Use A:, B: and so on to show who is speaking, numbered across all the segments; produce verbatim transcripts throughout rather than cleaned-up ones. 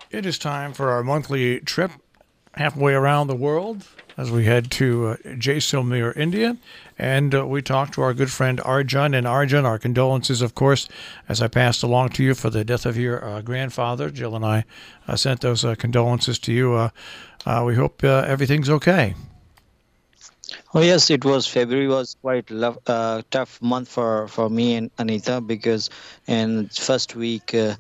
A: It is time for our monthly trip halfway around the world as we head to uh, Jaisalmer, India. And uh, we talked to our good friend Arjun. And Arjun, our condolences, of course, as I passed along to you for the death of your uh, grandfather. Jill and I uh, sent those uh, condolences to you. Uh, uh, we hope uh, everything's okay.
B: Oh yes, it was February was quite love, uh, tough month for for me and Anita because in first week uh,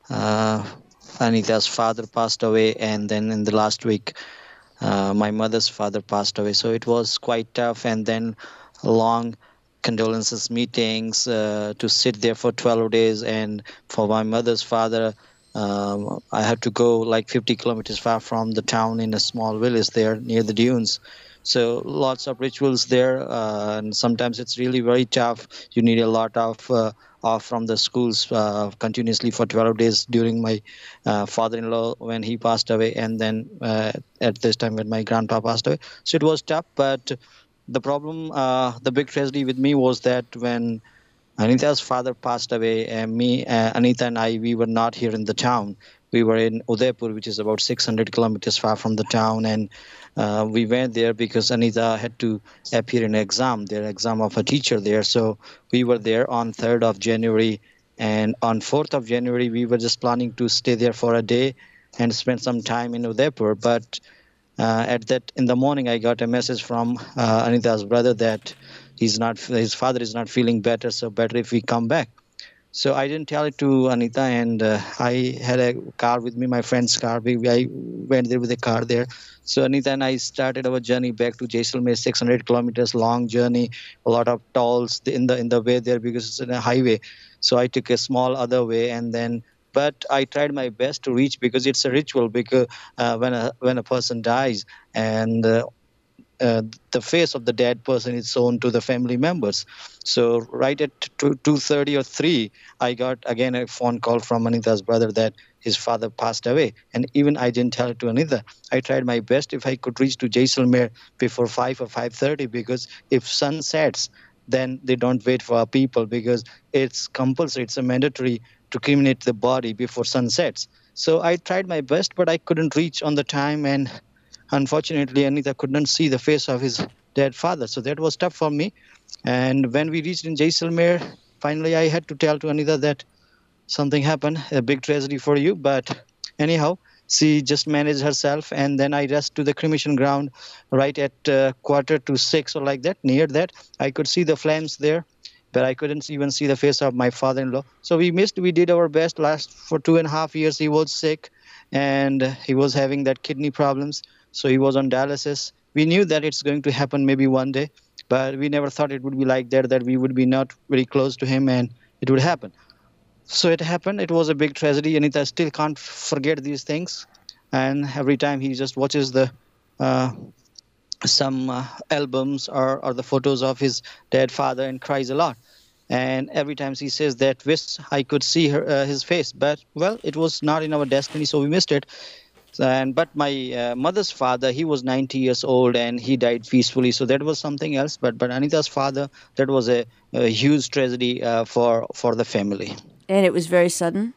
B: uh, Anita's father passed away, and then in the last week uh, my mother's father passed away. So it was quite tough, and then long condolences meetings uh, to sit there for twelve days, and for my mother's father. Um, I had to go like fifty kilometers far from the town in a small village there near the dunes. So lots of rituals there, uh, and sometimes it's really very tough. You need a lot of uh, off from the schools uh, continuously for twelve days during my uh, father-in-law when he passed away, and then uh, at this time when my grandpa passed away. So it was tough, but the problem, uh, the big tragedy with me was that when Anita's father passed away, and me, uh, Anita and I, we were not here in the town. We were in Udaipur, which is about six hundred kilometers far from the town, and uh, we went there because Anita had to appear in an exam, their exam of a teacher there. So we were there on third of January, and on fourth of January, we were just planning to stay there for a day and spend some time in Udaipur. But uh, at that in the morning, I got a message from uh, Anita's brother that he's not his father is not feeling better, so better if we come back. So I didn't tell it to Anita, and uh, I had a car with me, my friend's car. We, I went there with a car there. So Anita and I started our journey back to Jaisalmer, six hundred kilometers long journey, a lot of tolls in the in the way there because it's in a highway. So I took a small other way, and then but I tried my best to reach because it's a ritual because uh, when a when a person dies, and uh, uh, the face of the dead person is shown to the family members. So right at two thirty or three, I got again a phone call from Anita's brother that his father passed away, and even I didn't tell it to Anita. I tried my best if I could reach to Jaisalmer before five or five thirty because if sun sets, then they don't wait for our people because it's compulsory, it's a mandatory to cremate the body before sun sets. So I tried my best, but I couldn't reach on the time, and unfortunately, Anita couldn't see the face of his dead father. So that was tough for me. And when we reached in Jaisalmer, finally I had to tell to Anita that something happened, a big tragedy for you. But anyhow, she just managed herself. And then I rushed to the cremation ground right at uh, quarter to six or like that. Near that, I could see the flames there, but I couldn't even see the face of my father-in-law. So we missed, we did our best. Last for two and a half years, he was sick, and he was having that kidney problems. So he was on dialysis. We knew that it's going to happen maybe one day, but we never thought it would be like that, that we would be not very close to him and it would happen. So it happened. It was a big tragedy. Anita still can't forget these things. And every time he just watches the uh, some uh, albums or, or the photos of his dead father and cries a lot. And every time he says that, wish I could see her, uh, his face. But, well, it was not in our destiny, so we missed it. And but my uh, mother's father, he was ninety years old and he died peacefully, so that was something else. But but Anita's father, that was a, a huge tragedy uh, for for the family.
C: And it was very sudden?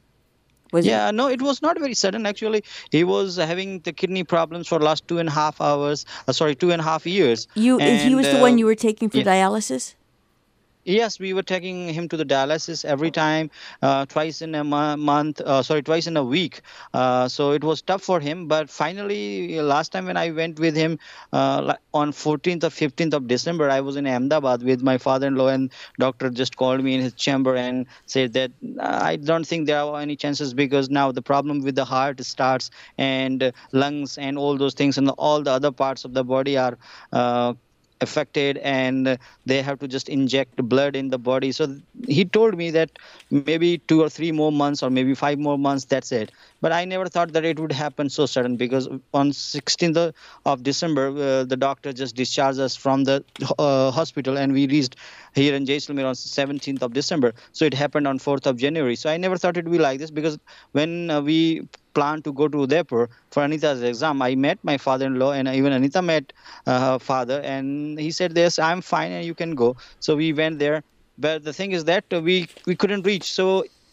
C: Was
B: Yeah,
C: it?
B: no, it was not very sudden. Actually, he was having the kidney problems for last two and a half hours. Uh, sorry, two and a half years.
C: You, he
B: And
C: was the one
B: uh,
C: you were taking for
B: yeah,
C: dialysis?
B: yes, we were taking him to the dialysis every time, uh, twice in a mo- month, uh, sorry, twice in a week. Uh, so it was tough for him. But finally, last time when I went with him uh, li- on fourteenth or fifteenth of December, I was in Ahmedabad with my father-in-law, and doctor just called me in his chamber and said that uh, I don't think there are any chances because now the problem with the heart starts, and uh, lungs and all those things and all the other parts of the body are uh, affected, and uh, they have to just inject blood in the body. So th- he told me that maybe two or three more months or maybe five more months, that's it. But I never thought that it would happen so sudden because on sixteenth of December, uh, the doctor just discharged us from the uh, hospital, and we reached here in Jaisalmer on seventeenth of December. So it happened on fourth of January. So I never thought it would be like this because when uh, we planned to go to Udaipur for Anita's exam, I met my father-in-law, and even Anita met uh, her father, and he said, "Yes, I'm fine, and you can go." So we went there, but the thing is that uh, we we couldn't reach. So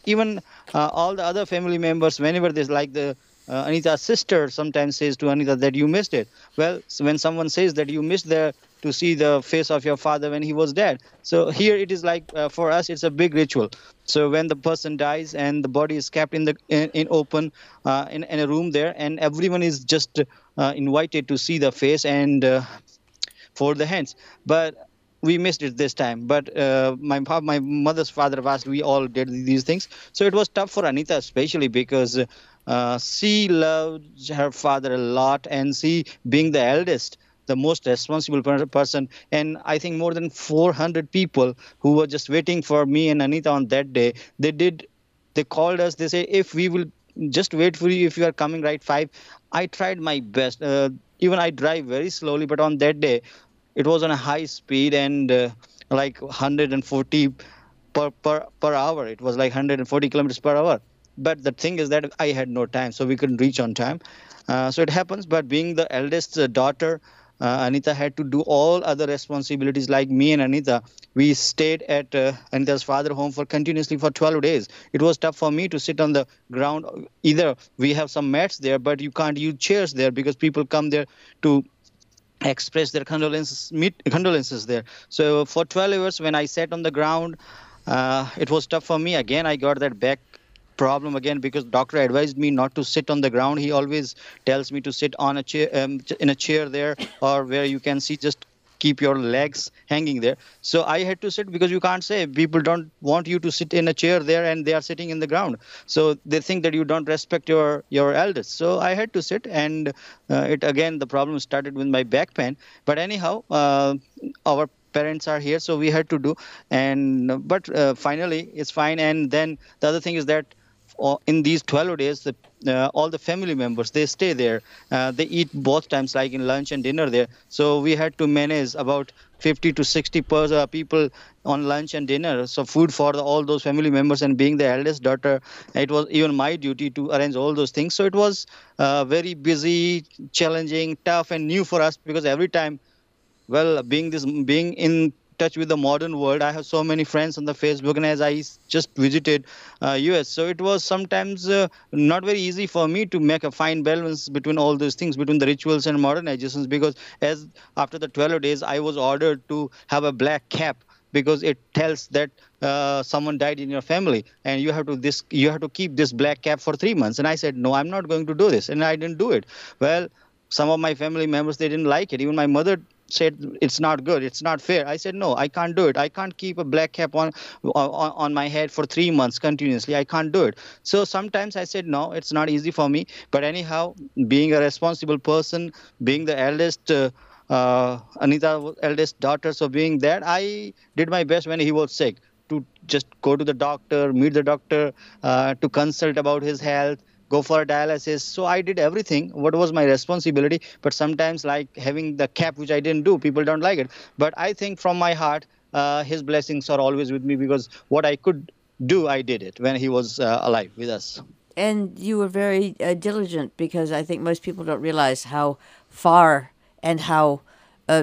B: even uh, all the other family members, whenever there's like the uh, Anita's sister sometimes says to Anita that you missed it. Well, so when someone says that you missed the to see the face of your father when he was dead. So here it is like uh, for us, it's a big ritual. So when the person dies and the body is kept in the in, in open uh, in, in a room there, and everyone is just uh, invited to see the face and uh, for the hands. But we missed it this time. But uh, my fa- my mother's father passed. We all did these things. So it was tough for Anita, especially because uh, she loved her father a lot, and she being the eldest, the most responsible per- person, and I think more than four hundred people who were just waiting for me and Anita on that day. They did. They called us. They say if we will just wait for you if you are coming right five. I tried my best. Uh, even I drive very slowly, but on that day it was on a high speed and uh, like one hundred forty per, per per hour. It was like one hundred forty kilometers per hour. But the thing is that I had no time, so we couldn't reach on time. Uh, so it happens. But being the eldest uh, daughter, uh, Anita had to do all other responsibilities. Like me and Anita, we stayed at uh, Anita's father home for continuously for twelve days. It was tough for me to sit on the ground. Either we have some mats there, but you can't use chairs there because people come there to express their condolences meet condolences there. So for twelve hours when I sat on the ground, uh, it was tough for me. Again, I got that back problem again because doctor advised me not to sit on the ground. He always tells me to sit on a chair, um, in a chair there, or where you can see just keep your legs hanging there. So I had to sit because you can't say people don't want you to sit in a chair there and they are sitting in the ground. So they think that you don't respect your your elders. So I had to sit, and uh, it again the problem started with my back pain. But anyhow, uh, our parents are here, so we had to do. And but uh, finally it's fine. And then the other thing is that uh, in these twelve days, the, uh, all the family members they stay there. Uh, they eat both times, like in lunch and dinner there. So we had to manage about fifty to sixty per uh, people on lunch and dinner. So food for the, all those family members. And being the eldest daughter, it was even my duty to arrange all those things. So it was uh, very busy, challenging, tough, and new for us because every time, well, being this being in touch with the modern world, I have so many friends on the Facebook, and as I s- just visited uh, US, so it was sometimes uh, not very easy for me to make a fine balance between all those things, between the rituals and modernizations, because as after the twelve days I was ordered to have a black cap because it tells that uh, someone died in your family, and you have to this you have to keep this black cap for three months. And I said no, I'm not going to do this, and I didn't do it. Well, some of my family members, they didn't like it. Even my mother said it's not good, it's not fair. I said no, I can't do it. I can't keep a black cap on on, on my head for three months continuously. I can't do it. So sometimes I said no, it's not easy for me. But anyhow, being a responsible person, being the eldest uh, uh, Anita was eldest daughter, so being that, I did my best when he was sick to just go to the doctor, meet the doctor, uh, to consult about his health, go for dialysis. So I did everything. What was my responsibility? But sometimes, like having the cap, which I didn't do, people don't like it. But I think from my heart, uh, his blessings are always with me because what I could do, I did it when he was uh, alive with us.
C: And you were very uh, diligent because I think most people don't realize how far and how uh,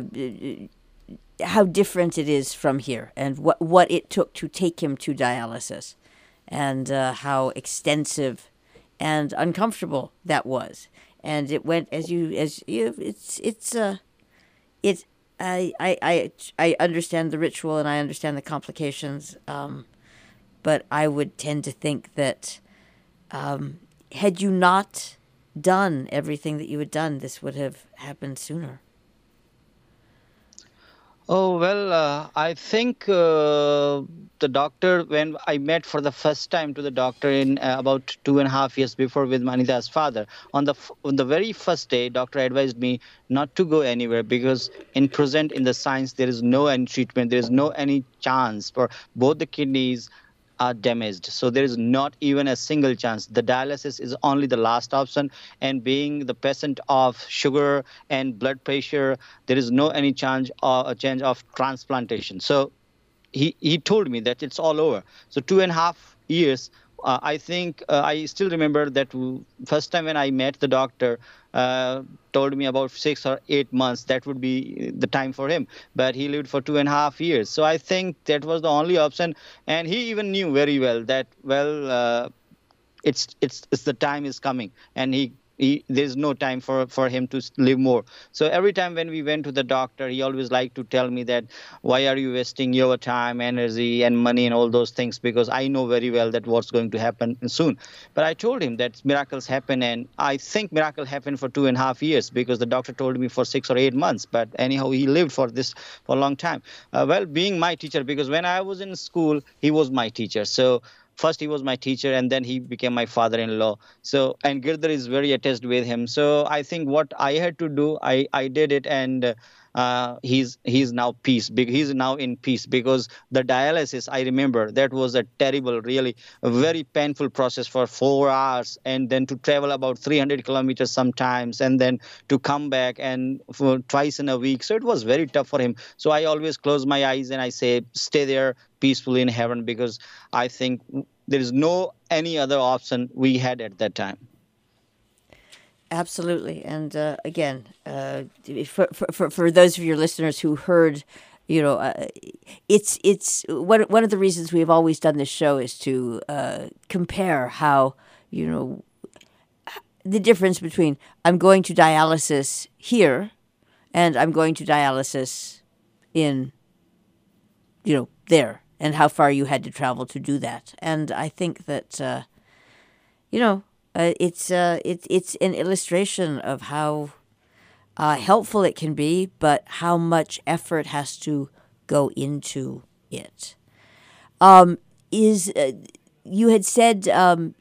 C: how different it is from here, and what what it took to take him to dialysis, and uh, how extensive and uncomfortable that was. And it went as you as you. It's it's uh, it. I I I I understand the ritual and I understand the complications, um, but I would tend to think that um, had you not done everything that you had done, this would have happened sooner.
B: Oh, well, uh, I think uh, the doctor, when I met for the first time to the doctor in uh, about two and a half years before with Manita's father, on the f- on the very first day, doctor advised me not to go anywhere because in present in the science there is no any treatment, there is no any chance for both the kidneys are damaged. So there is not even a single chance. The dialysis is only the last option. And being the patient of sugar and blood pressure, there is no any chance or a change of transplantation. So he, he told me that it's all over. So two and a half years, uh, I think uh, I still remember that w- first time when I met the doctor, uh, told me about six or eight months. That would be the time for him. But he lived for two and a half years. So I think that was the only option. And he even knew very well that, well, uh, it's it's it's the time is coming, and he, he there's no time for for him to s- live more. So every time when we went to the doctor, he always liked to tell me that, why are you wasting your time, energy, and money and all those things, because I know very well that what's going to happen soon. But I told him that miracles happen, and I think miracle happened for two and a half years, because the doctor told me for six or eight months. But anyhow, he lived for this for a long time. Uh, well, being my teacher, because when I was in school, he was my teacher. So first he was my teacher, and then he became my father-in-law. So, and Girdhar is very attached with him. So I think what I had to do, i i did it. And uh, he's he's now peace big he's now in peace, because the dialysis, I remember, that was a terrible, really a very painful process for four hours, and then to travel about three hundred kilometers sometimes, and then to come back, and for twice in a week. So it was very tough for him. So I always close my eyes and I say, stay there peacefully in heaven, because I think there is no any other option we had at that time.
C: Absolutely. And uh, again, uh, for, for for those of your listeners who heard, you know, uh, it's it's one one of the reasons we have always done this show is to uh, compare how, you know, the difference between I'm going to dialysis here and I'm going to dialysis in, you know, there, and how far you had to travel to do that. And I think that, uh, you know, uh, it's uh, it, it's an illustration of how uh, helpful it can be, but how much effort has to go into it. Um, is uh, you had said um,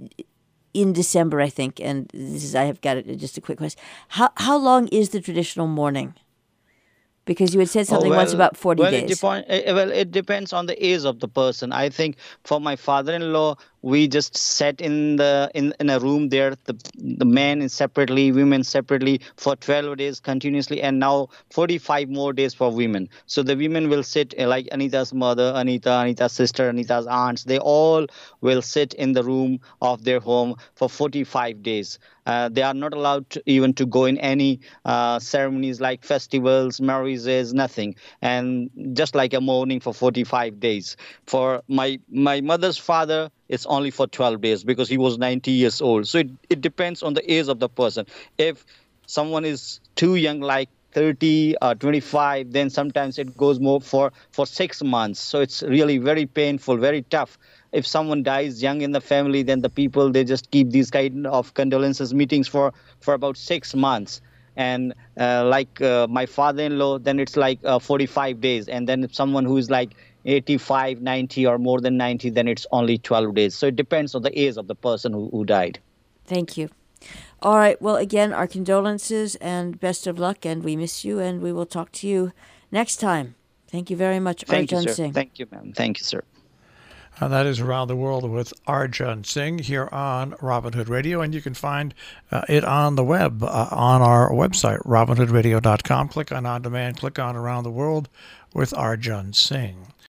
C: in December, I think, and this is I have got it, just a quick question. How how long is the traditional mourning? Because you had said
B: Oh
C: something once
B: well,
C: about forty
B: well it
C: days.
B: depends. Well, it depends on the age of the person. I think for my father-in-law, we just sat in the in, in a room there. The the men is separately, women separately for twelve days continuously, and now forty-five more days for women. So the women will sit uh, like Anita's mother, Anita, Anita's sister, Anita's aunts. They all will sit in the room of their home for forty-five days. Uh, they are not allowed to, even to go in any uh, ceremonies like festivals, marriages, nothing. And just like a mourning for forty-five days. For my my mother's father, it's only for twelve days, because he was ninety years old. So it, it depends on the age of the person. If someone is too young, like thirty or twenty-five, then sometimes it goes more for for six months. So it's really very painful, very tough. If someone dies young in the family, then the people, they just keep these kind of condolences meetings for for about six months. And uh, like uh, my father-in-law, then it's like uh, forty-five days. And then if someone who is like eighty-five, ninety, or more than ninety, then it's only twelve days. So it depends on the age of the person who, who died.
C: Thank you. All right. Well, again, our condolences and best of luck, and we miss you, and we will talk to you next time. Thank you very much,
B: Thank you,
C: Arjan
B: sir.
C: Singh.
B: Thank you, ma'am. Thank you, sir.
A: And that is Around the World with Arjan Singh here on Robin Hood Radio. And you can find uh, it on the web, uh, on our website, robin hood radio dot com. Click on On Demand, click on Around the World with Arjan Singh.